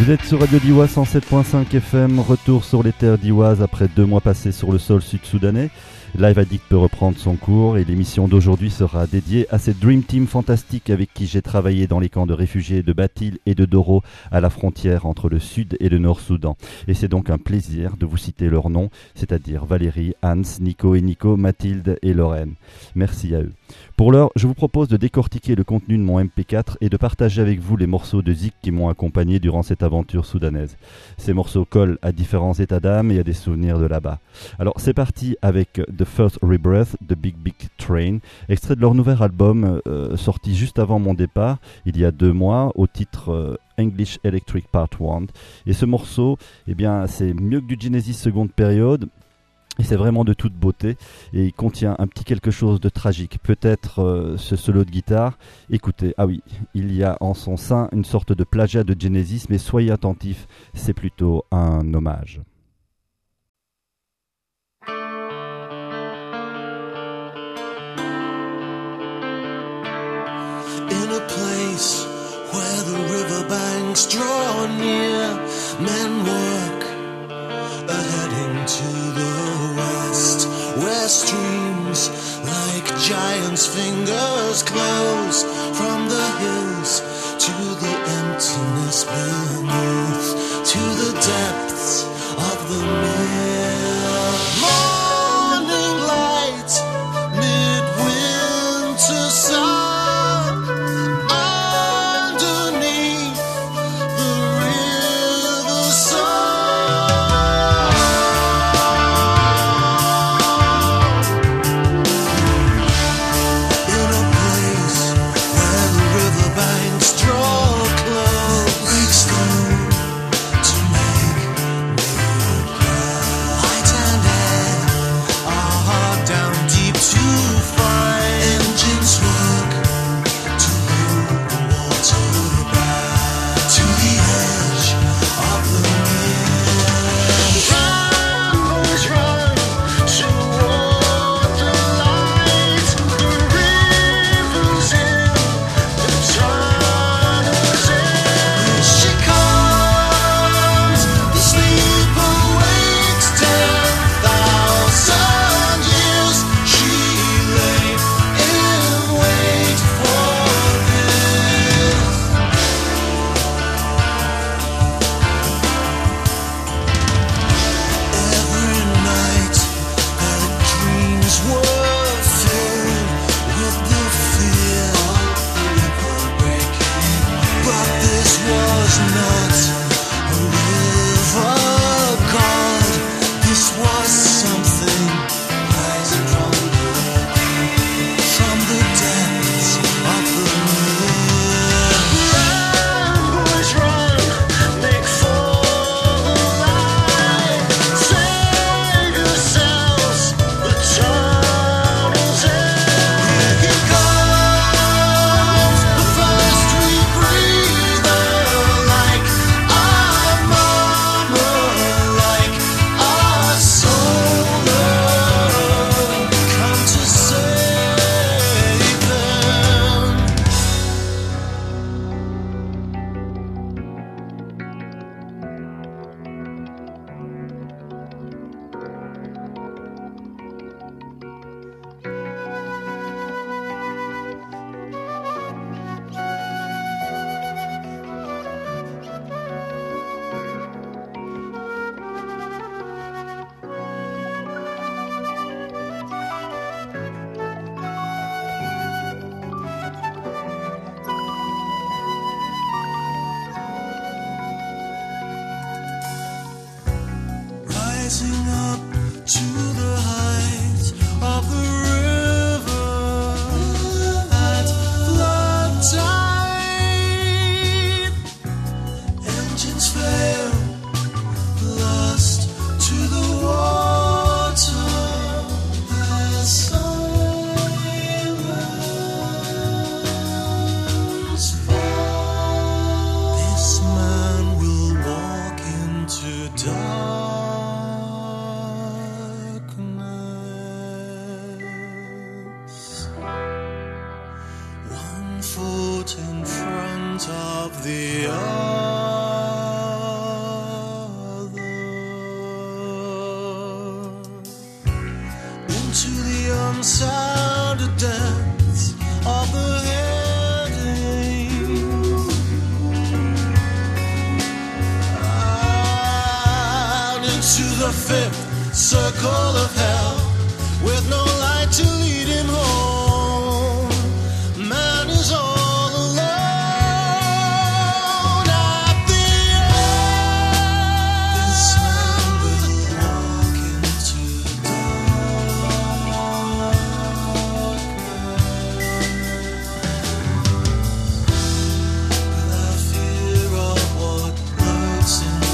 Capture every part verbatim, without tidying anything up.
Vous êtes sur Radio Diwas cent sept virgule cinq F M, retour sur les terres d'Iwaz après deux mois passés sur le sol sud-soudanais. Live Addict peut reprendre son cours et l'émission d'aujourd'hui sera dédiée à cette Dream Team fantastique avec qui j'ai travaillé dans les camps de réfugiés de Batil et de Doro à la frontière entre le Sud et le Nord-Soudan. Et c'est donc un plaisir de vous citer leurs noms, c'est-à-dire Valérie, Hans, Nico et Nico, Mathilde et Lorraine. Merci à eux. Pour l'heure, je vous propose de décortiquer le contenu de mon M P quatre et de partager avec vous les morceaux de Zik qui m'ont accompagné durant cette aventure soudanaise. Ces morceaux collent à différents états d'âme et à des souvenirs de là-bas. Alors c'est parti avec The First Rebirth de Big Big Train, extrait de leur nouvel album euh, sorti juste avant mon départ, il y a deux mois, au titre euh, English Electric Part un. Et ce morceau, eh bien, c'est mieux que du Genesis seconde période. Et c'est vraiment de toute beauté et il contient un petit quelque chose de tragique. Peut-être euh, ce solo de guitare. Écoutez, ah oui, il y a en son sein une sorte de plagiat de Genesis, mais soyez attentifs, c'est plutôt un hommage. In a place where the riverbanks draw near, men work a heading to the west, where streams like giants' fingers close from the hills to the emptiness beneath, to the depths of the mere morning light, midwinter sun. foot in front of the other. circle of hell with no light to lead him home. Man is all alone at the end. This man will walk into darkness without fear of what lurks in the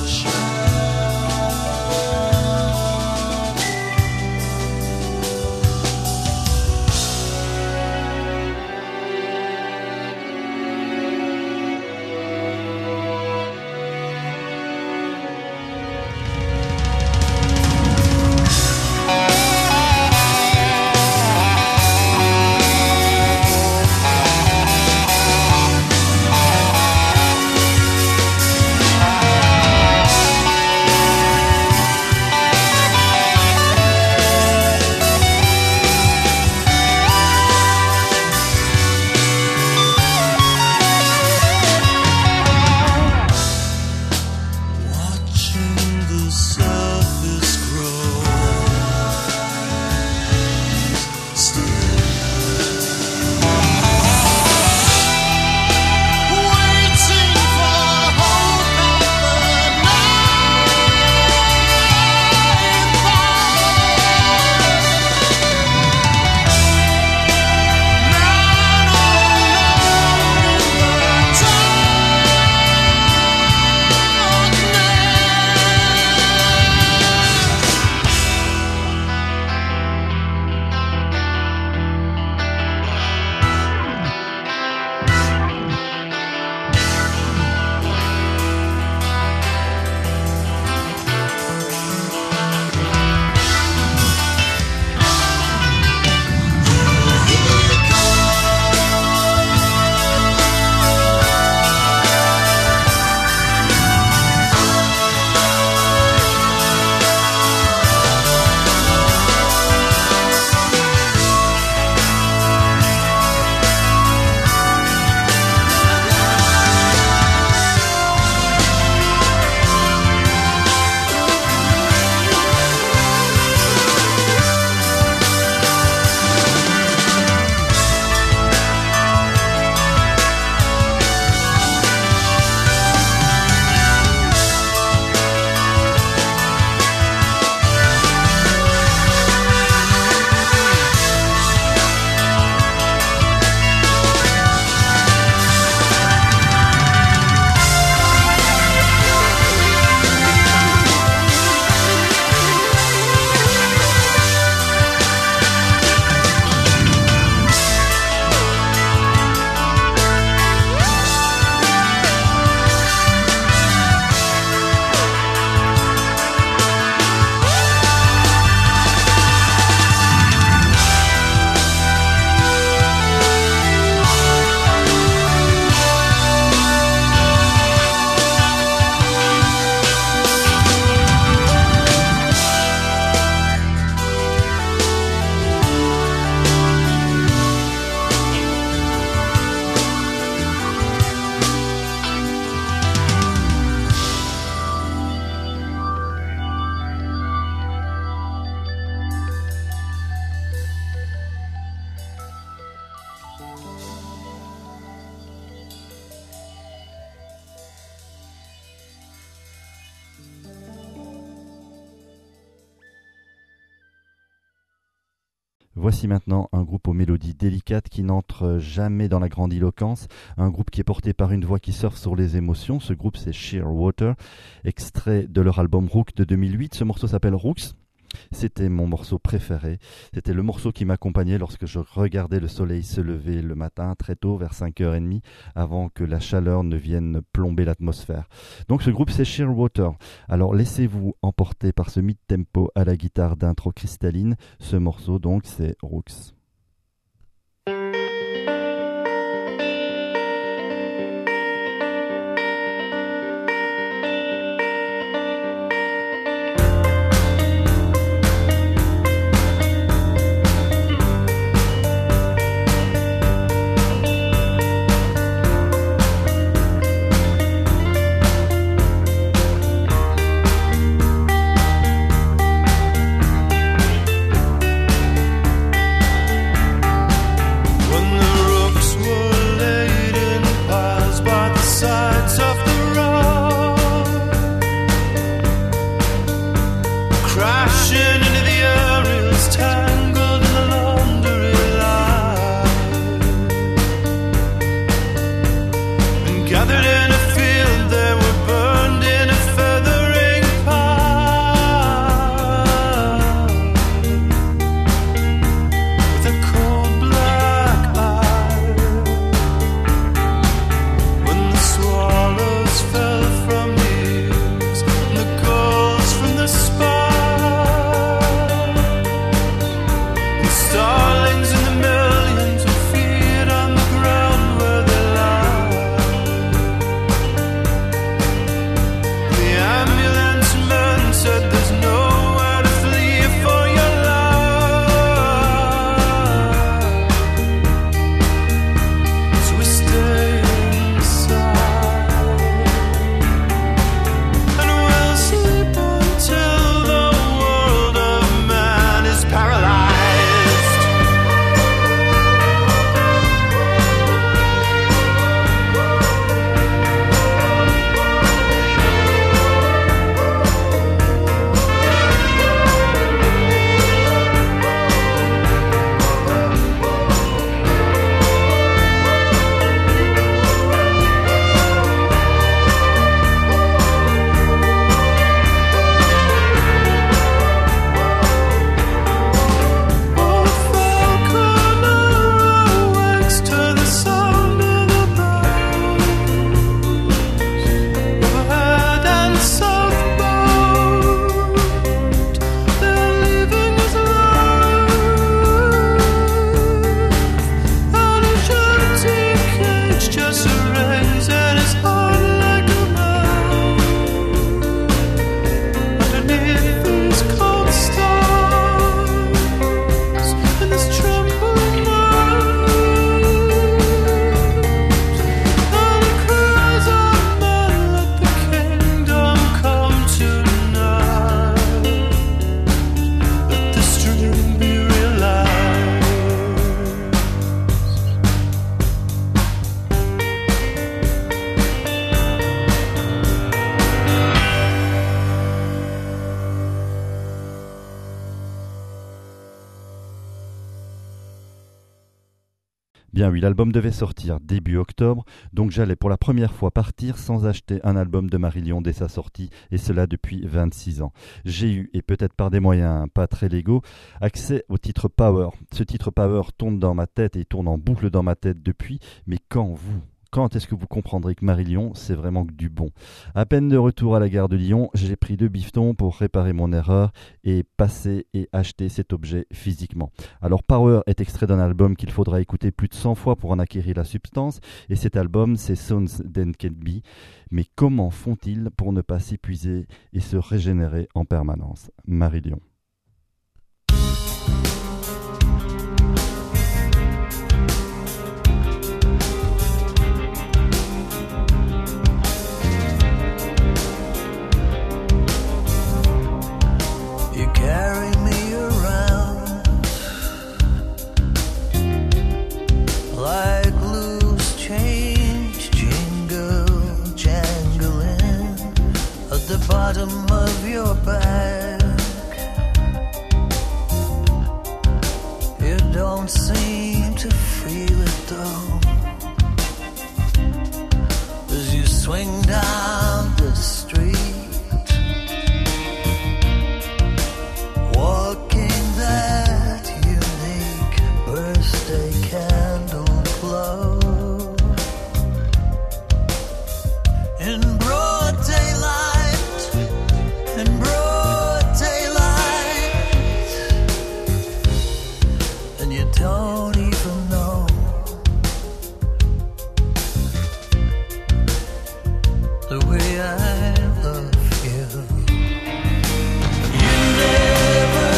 Voici maintenant un groupe aux mélodies délicates qui n'entre jamais dans la grandiloquence, un groupe qui est porté par une voix qui surfe sur les émotions. Ce groupe, c'est Shearwater, extrait de leur album Rook de deux mille huit. Ce morceau s'appelle Rooks. C'était mon morceau préféré. C'était le morceau qui m'accompagnait lorsque je regardais le soleil se lever le matin très tôt, vers cinq heures trente, avant que la chaleur ne vienne plomber l'atmosphère. Donc ce groupe, c'est Shearwater. Alors laissez-vous emporter par ce mid-tempo à la guitare d'intro cristalline. Ce morceau, donc, c'est Rooks. Bien oui, l'album devait sortir début octobre, donc j'allais pour la première fois partir sans acheter un album de Marillion dès sa sortie, et cela depuis vingt-six ans. J'ai eu, et peut-être par des moyens pas très légaux, accès au titre Power. Ce titre Power tourne dans ma tête et tourne en boucle dans ma tête depuis, mais quand vous Quand est-ce que vous comprendrez que Marillion, c'est vraiment que du bon? À peine de retour à la gare de Lyon, j'ai pris deux bifetons pour réparer mon erreur et passer et acheter cet objet physiquement. Alors Power est extrait d'un album qu'il faudra écouter plus de cent fois pour en acquérir la substance, et cet album c'est Sounds That Can't Be. Mais comment font-ils pour ne pas s'épuiser et se régénérer en permanence? Marillion. Carry me around like loose change, jingle, jangling at the bottom of your bag. You don't seem to feel it though, as you swing down the street, walking that unique birthday candle glow in broad daylight, in broad daylight, and you don't even know the way I love you. You never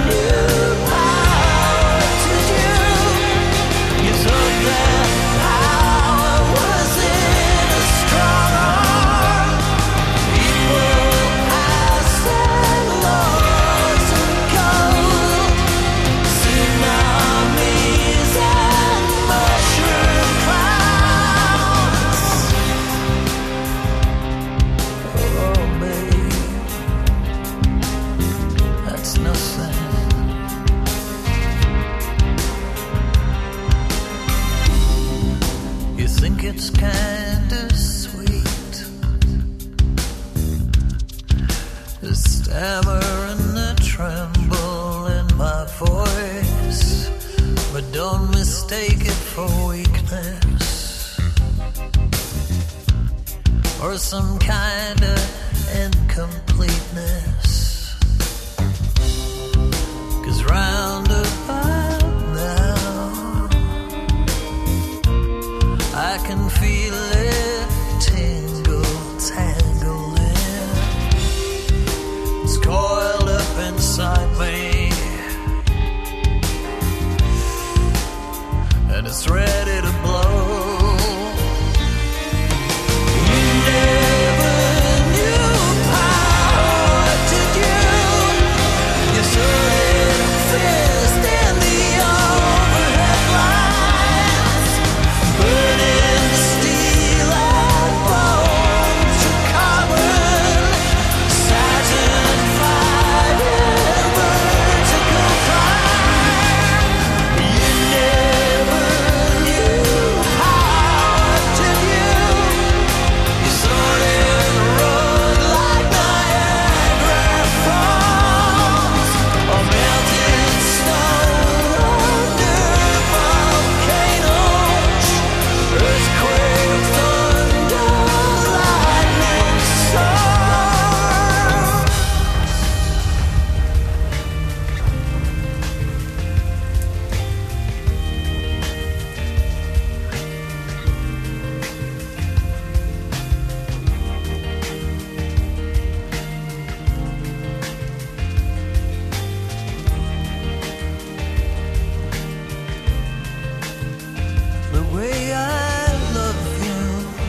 it's kinda sweet, the stammer and the tremble in my voice, but don't mistake it for weakness or some kind of incompleteness, 'cause round about now I can feel it tingle, tangling. It's coiled up inside me, and it's ready to blow. You never knew power, did you? You saw it fist in the overhead lines, burning the steel and bones to carbon, satin fire, vertical climb. You never knew how, did you? You saw it run like Niagara Falls, or melted snow under volcanoes, earthquake, thunder, lightning, storm. The way I love you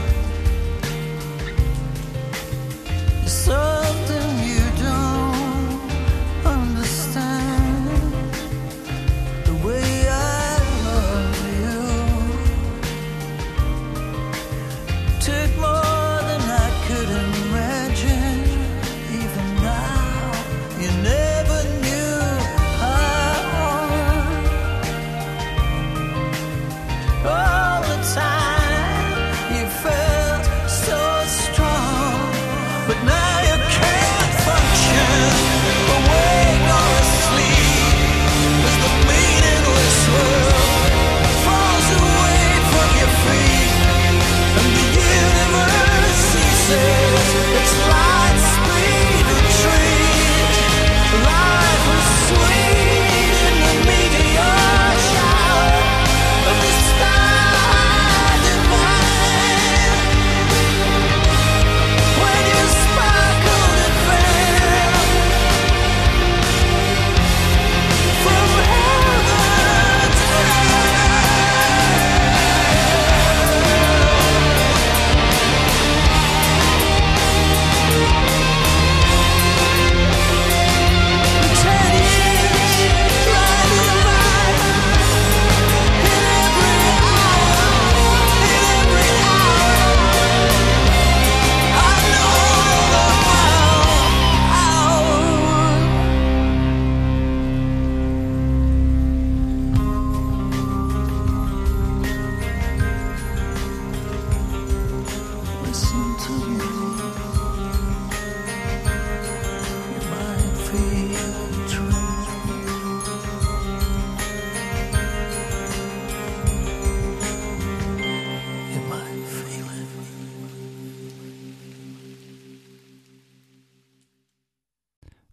is something you don't understand. The way I love you took more than I could imagine. Even now, you never knew how.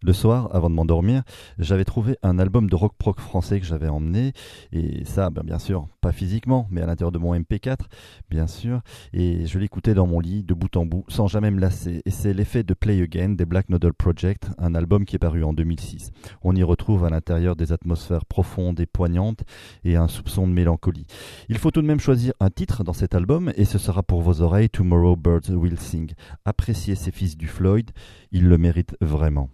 Le soir, avant de m'endormir, j'avais trouvé un album de rock prog français que j'avais emmené, et ça, ben, bien sûr, pas physiquement, mais à l'intérieur de mon M P quatre, bien sûr, et je l'écoutais dans mon lit, de bout en bout, sans jamais me lasser, et c'est l'effet de Play Again des Black Noodle Project, un album qui est paru en deux mille six. On y retrouve à l'intérieur des atmosphères profondes et poignantes, et un soupçon de mélancolie. Il faut tout de même choisir un titre dans cet album, et ce sera pour vos oreilles Tomorrow Birds Will Sing. Appréciez ces fils du Floyd, ils le méritent vraiment.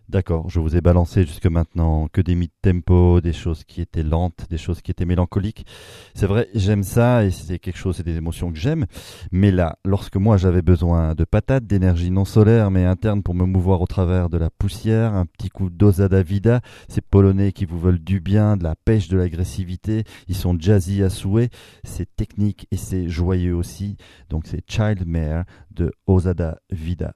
D'accord, je vous ai balancé jusque maintenant que des mid-tempo, des choses qui étaient lentes, des choses qui étaient mélancoliques. C'est vrai, j'aime ça et c'est quelque chose, c'est des émotions que j'aime. Mais là, lorsque moi j'avais besoin de patates, d'énergie non solaire mais interne pour me mouvoir au travers de la poussière, un petit coup d'Ozada Vida, ces Polonais qui vous veulent du bien, de la pêche, de l'agressivité, ils sont jazzy à souhait, c'est technique et c'est joyeux aussi. Donc c'est Childmare de Ozada Vida.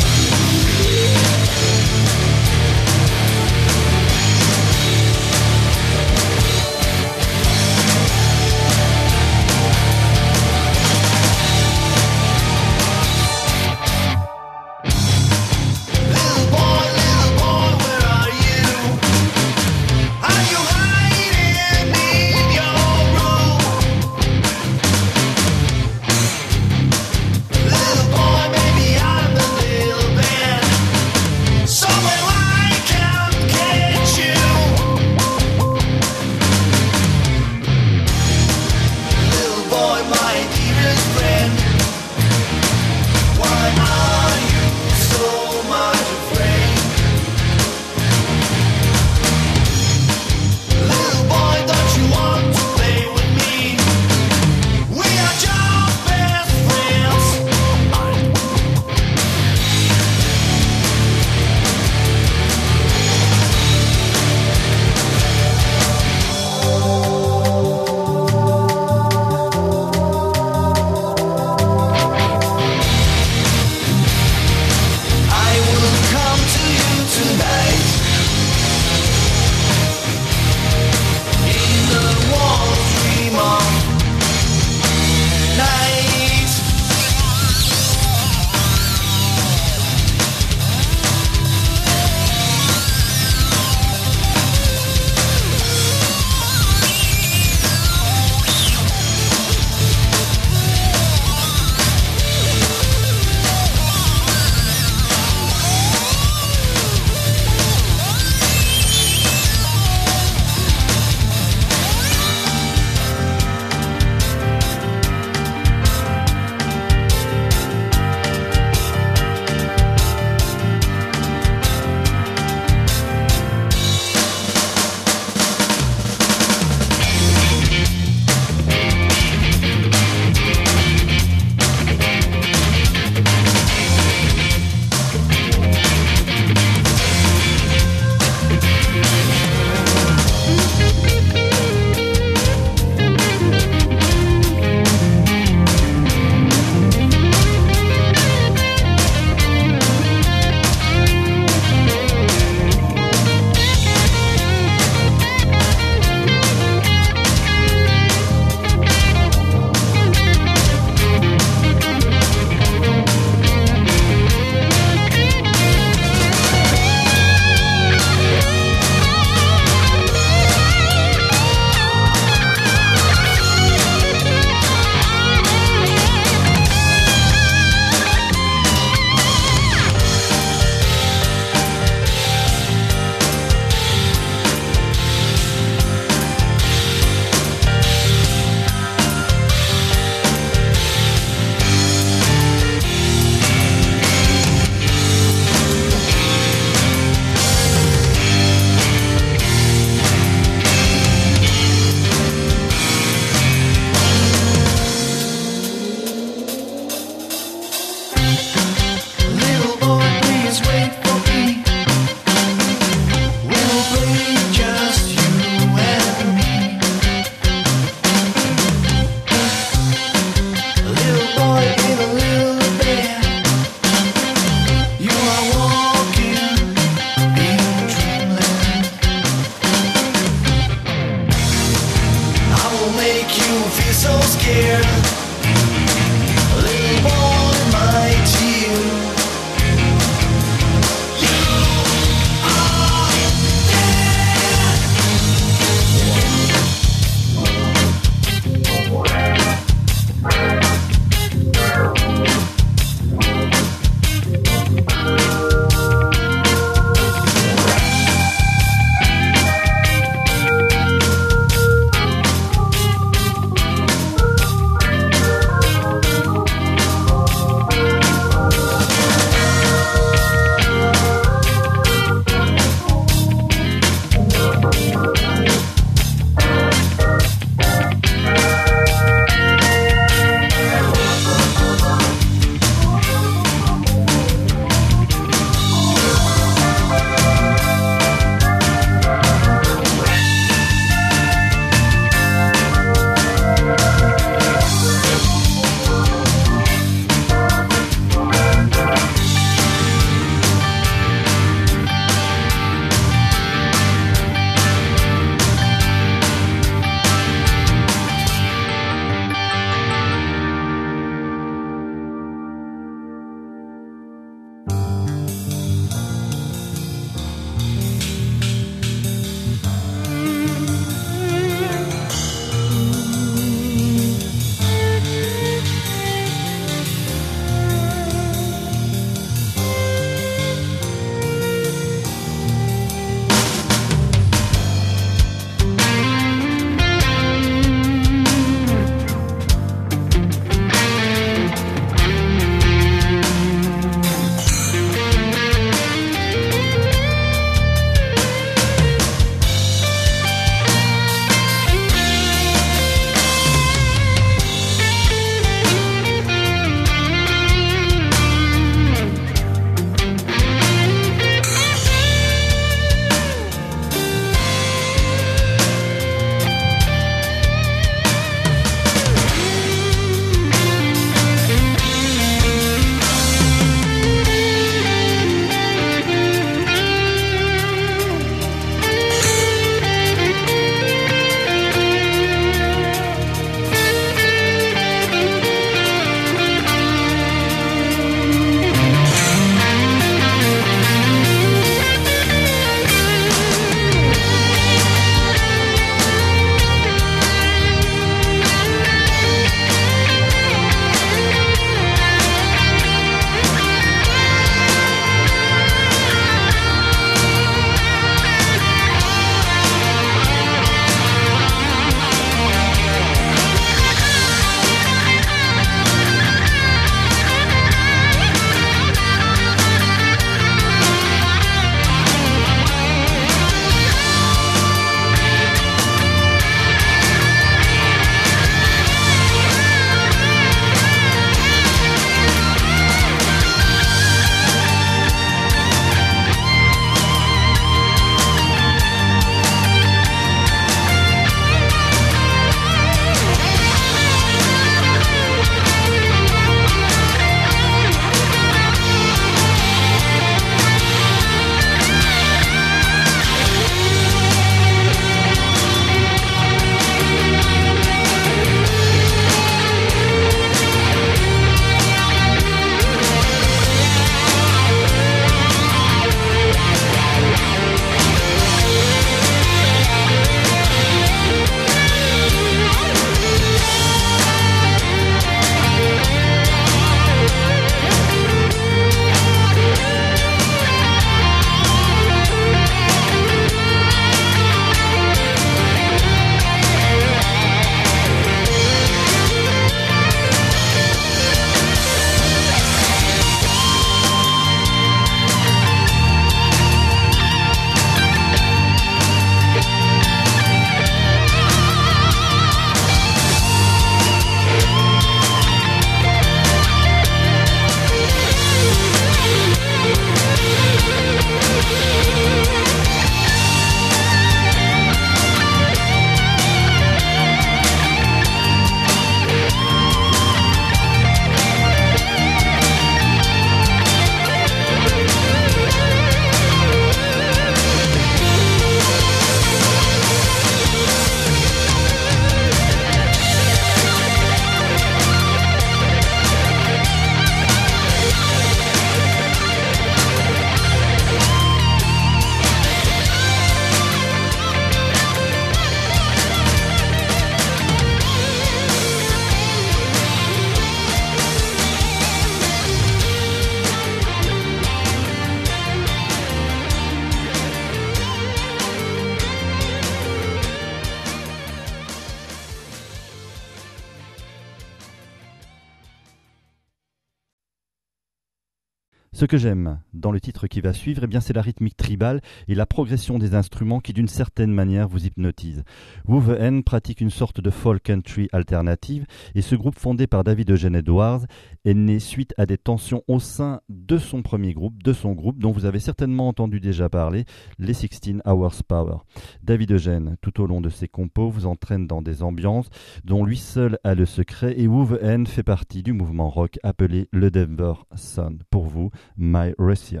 Ce que j'aime dans le titre qui va suivre, eh bien, c'est la rythmique tribale et la progression des instruments qui, d'une certaine manière, vous hypnotisent. Wolverine pratique une sorte de folk country alternative et ce groupe fondé par David Eugene Edwards est né suite à des tensions au sein de son premier groupe, de son groupe dont vous avez certainement entendu déjà parler, les sixteen Hours Power. David Eugene, tout au long de ses compos, vous entraîne dans des ambiances dont lui seul a le secret et Wolverine fait partie du mouvement rock appelé le Denver Sound. Pour vous, My Russia.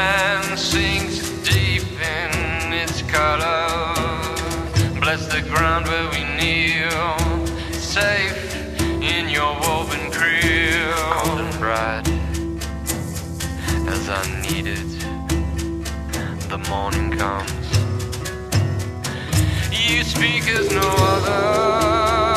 bless the ground. as I need it. The morning comes. You speak as no other.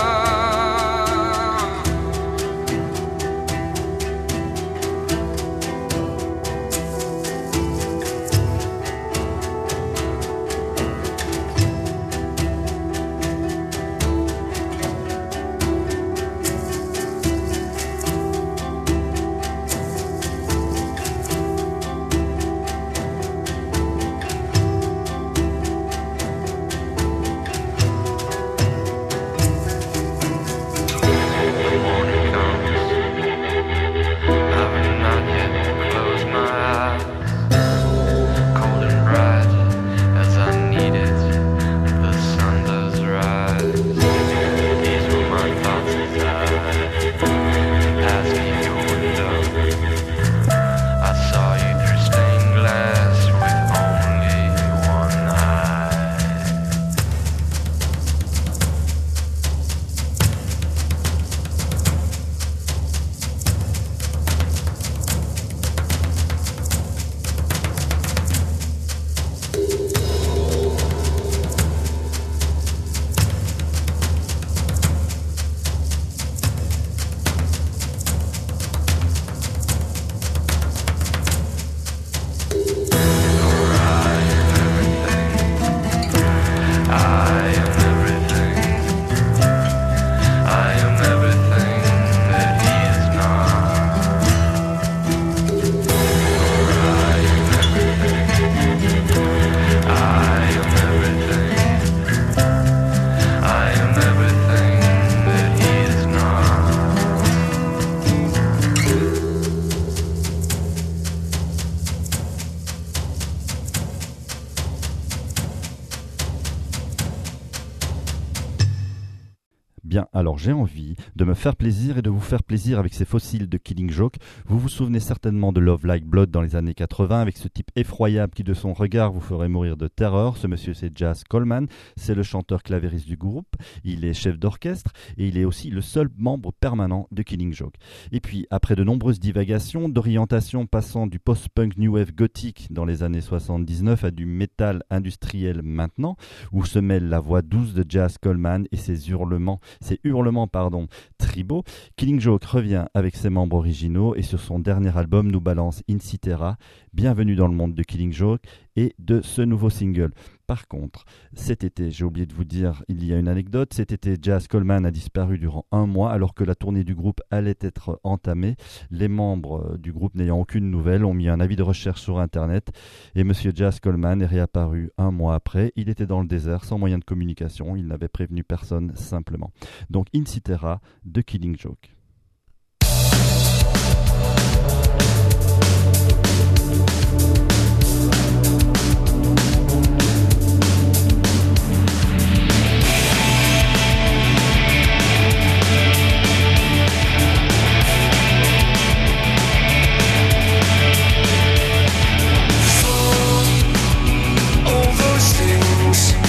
Bien, alors j'ai envie de me faire plaisir et de vous faire plaisir avec ces fossiles de Killing Joke. Vous vous souvenez certainement de Love Like Blood dans les années quatre-vingts, avec ce type effroyable qui de son regard vous ferait mourir de terreur. Ce monsieur c'est Jaz Coleman, c'est le chanteur clavériste du groupe, il est chef d'orchestre et il est aussi le seul membre permanent de Killing Joke. Et puis après de nombreuses divagations, d'orientation passant du post-punk new wave gothique dans les années soixante-dix-neuf à du métal industriel maintenant, où se mêle la voix douce de Jaz Coleman et ses hurlements Ses hurlements pardon, tribaux, Killing Joke revient avec ses membres originaux et sur son dernier album nous balance In Cetera, bienvenue dans le monde de Killing Joke et de ce nouveau single. Par contre, cet été, j'ai oublié de vous dire, il y a une anecdote, cet été Jaz Coleman a disparu durant un mois alors que la tournée du groupe allait être entamée. Les membres du groupe n'ayant aucune nouvelle ont mis un avis de recherche sur internet et monsieur Jaz Coleman est réapparu un mois après. Il était dans le désert sans moyen de communication, il n'avait prévenu personne simplement. Donc In Cetera de Killing Joke.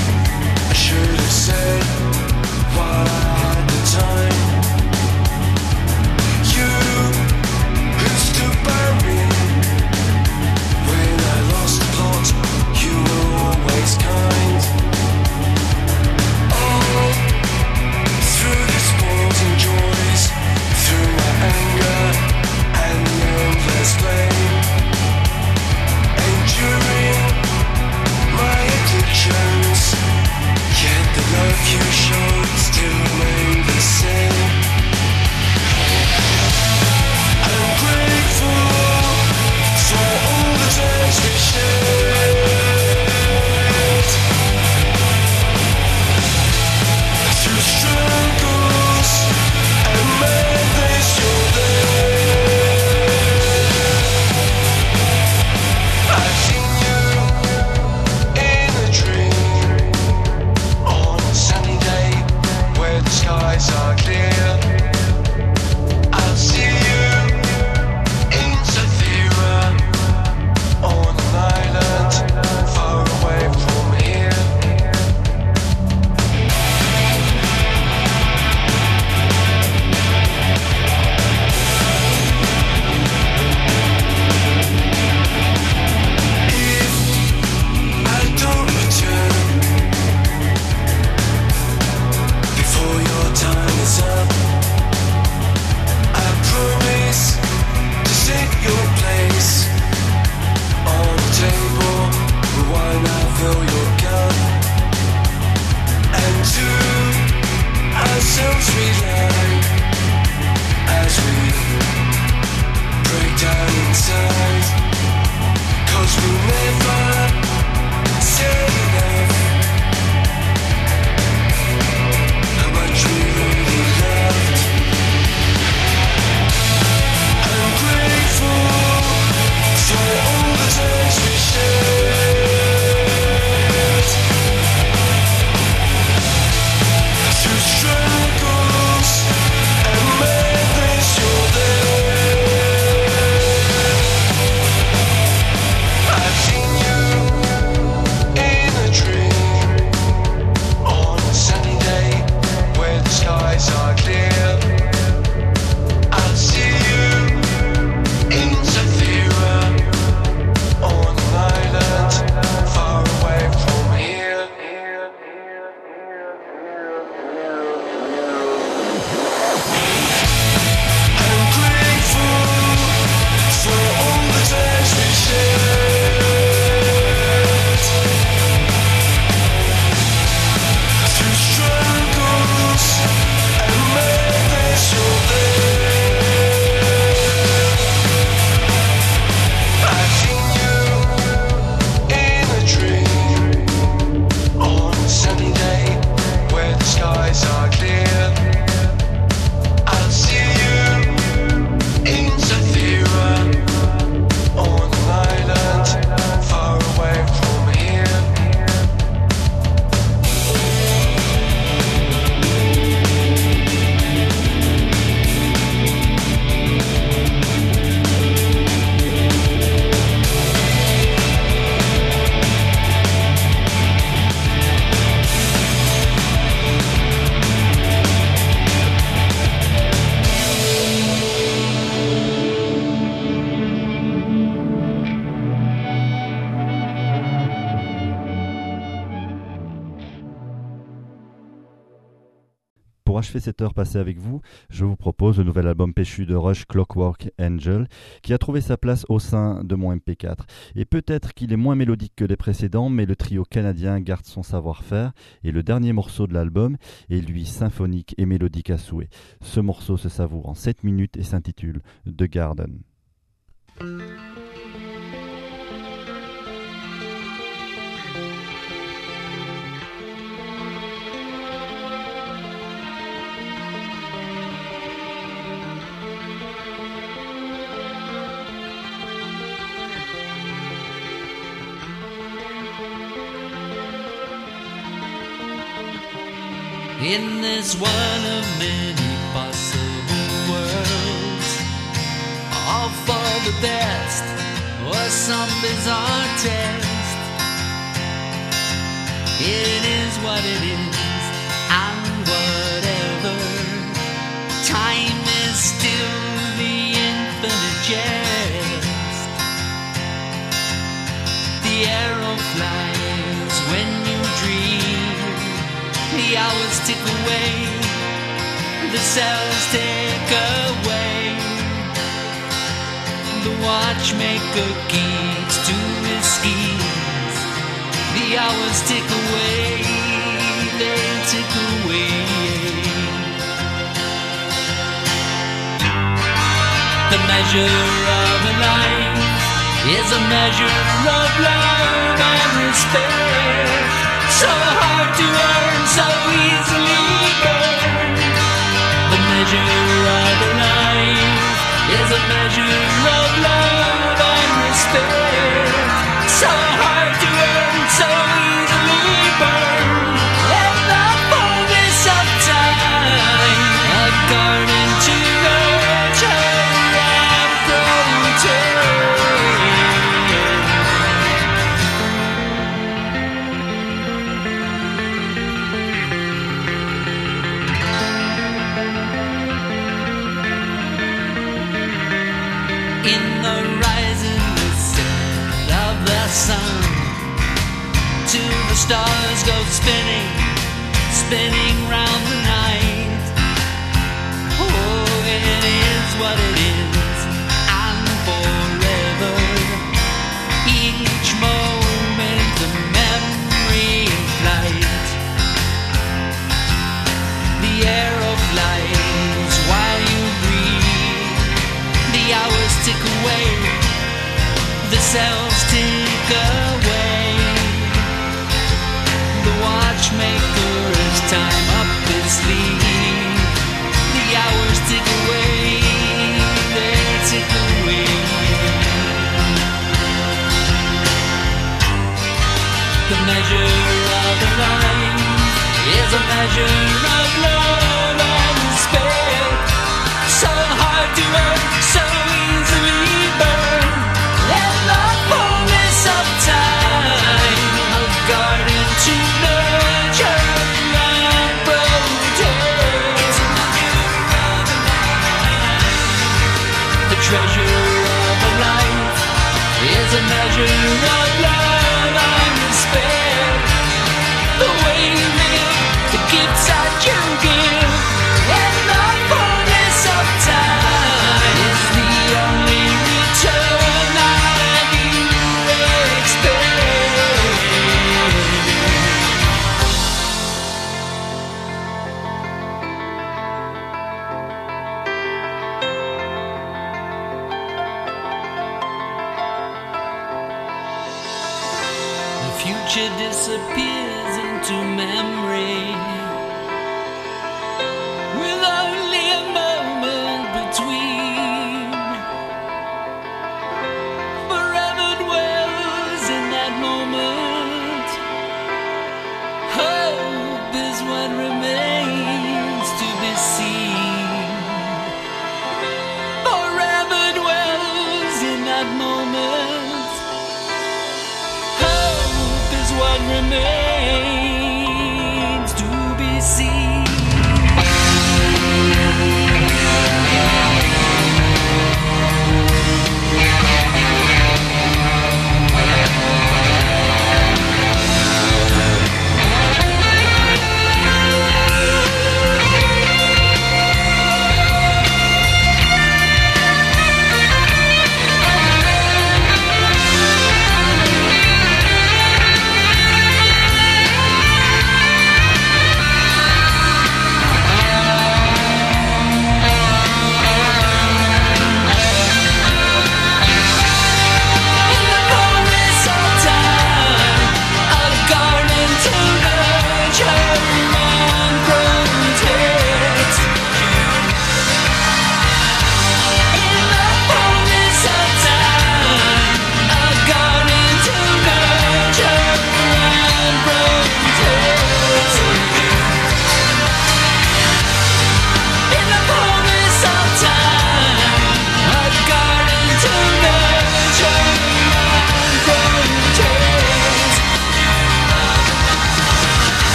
Said while I had the time achever cette heure passée avec vous, je vous propose le nouvel album péchu de Rush, Clockwork Angel, qui a trouvé sa place au sein de mon M P quatre. Et peut-être qu'il est moins mélodique que les précédents, mais le trio canadien garde son savoir-faire, et le dernier morceau de l'album est lui symphonique et mélodique à souhait. Ce morceau se savoure en sept minutes et s'intitule The Garden. In this one of many possible worlds, all for the best or some bizarre test. It is what it is, and whatever. Time is still the infinite jest. The arrow flies when you dream. The hours tick away, the cells take away. The watchmaker keeps to his schemes. The hours tick away, they tick away. The measure of a life is a measure of love and respect. So hard to earn, so easily burned. The measure of a life is a measure of love and respect. So hard to earn, so easily burned. Let the fullness of time, a garden to nurture and protect. In the rising descent of the sun, till the stars go spinning, spinning round the night. Oh, it is what it is, and forever. Each moment a memory in flight. The arrow flies while you breathe. The hours tick away, the cells tick away. The watchmaker has time up his sleeve. The hours tick away, they tick away. The measure of a life is a measure of love and respect. So hard to earn, so easily burned. Let the fullness of time, a garden to nurture and protect. The treasure of a life is a measure of love and respect. The way you live, the gifts that you give, and the fullness of time is the only return that you expect. The future disappears into memory, with only a moment between. Forever dwells in that moment. Hope is what remains to be seen. Forever dwells in that moment. Hope is what remains to be seen.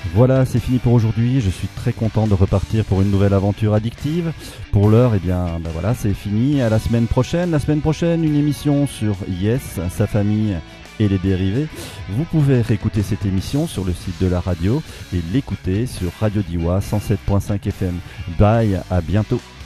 Voilà, c'est fini pour aujourd'hui. Je suis très content de repartir pour une nouvelle aventure addictive. Pour l'heure, eh bien, ben voilà, c'est fini. À la semaine prochaine. La semaine prochaine, une émission sur Yes, sa famille et les dérivés. Vous pouvez réécouter cette émission sur le site de la radio et l'écouter sur Radio Diois cent sept virgule cinq F M. Bye, à bientôt.